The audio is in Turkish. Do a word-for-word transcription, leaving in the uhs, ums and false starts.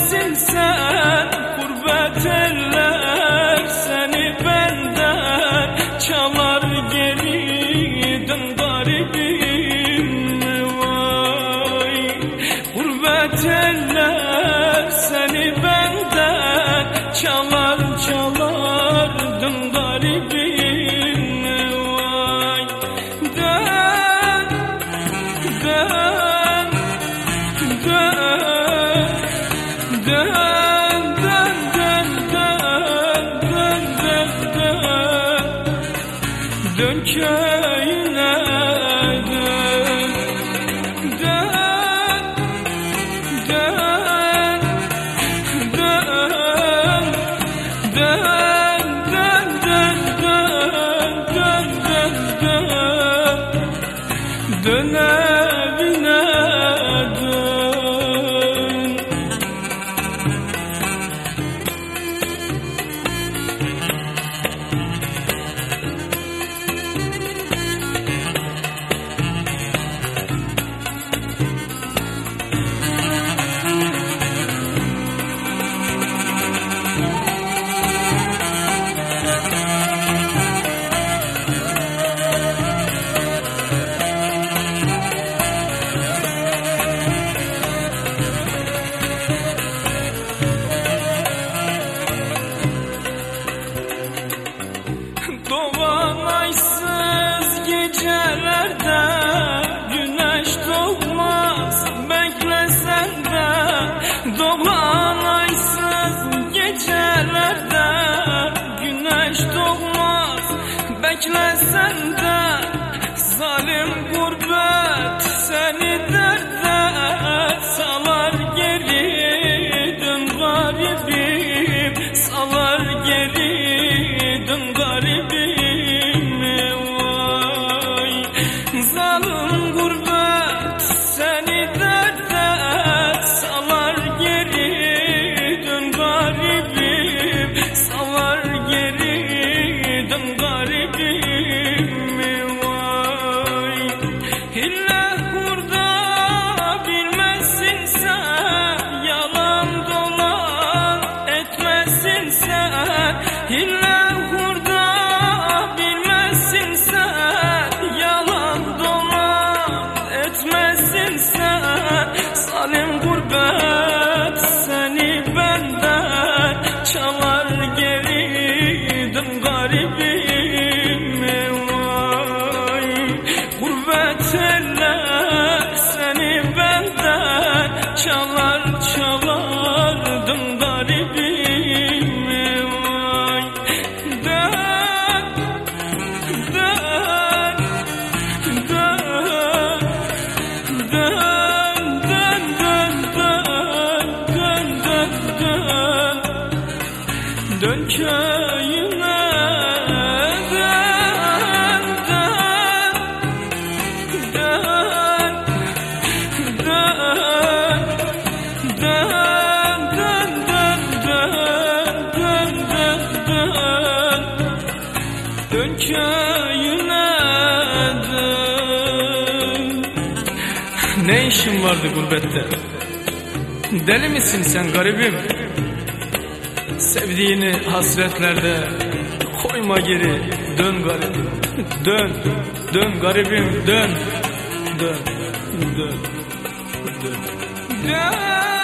bilmezsin sen, gurbet eller seni benden çalar geri, dön garibim vay. Gurbet eller seni benden çalar çalar, dön garibim vay. Dön, dön, dön, dön, dön, dön, dön, dön, dön, dön, dön köyüne dön, dön, dön, dön, dön, dön, dön, dön, dön, dön, dön evine dön. Doğan aysız gecelerde güneş doğmaz, beklesen de. Doğan aysız gecelerde güneş doğmaz, beklesen de. Zalim gurbet seni derde salar geri, dön garibim, salar geri, dön garibim vay. Zalim gurbet seni derde salar geri, dön garibim, salar geri, dön garibim vay. İlla hurda bilmezsin sen, yalan dolan etmezsin sen. İlla hurda bilmezsin sen, yalan dolan etmezsin sen. Zalim gurbet seni benden çalar geri, dön garibim vay. Gurbet eller seni benden çalar çalar, dön garibim vay. Dön, dön, dön, dön, dön, dön, dön, dön, dön, dön köyüne dön, dön, dön, dön, dön, dön, dön, dön, dön, dön, dön köyüne dön. Ne işin vardı gurbette? Deli misin sen garibim? Sevdiğini hasretlerde koyma geri, dön garibim. Dön, dön garibim, dön, dön, dön, dön, dön.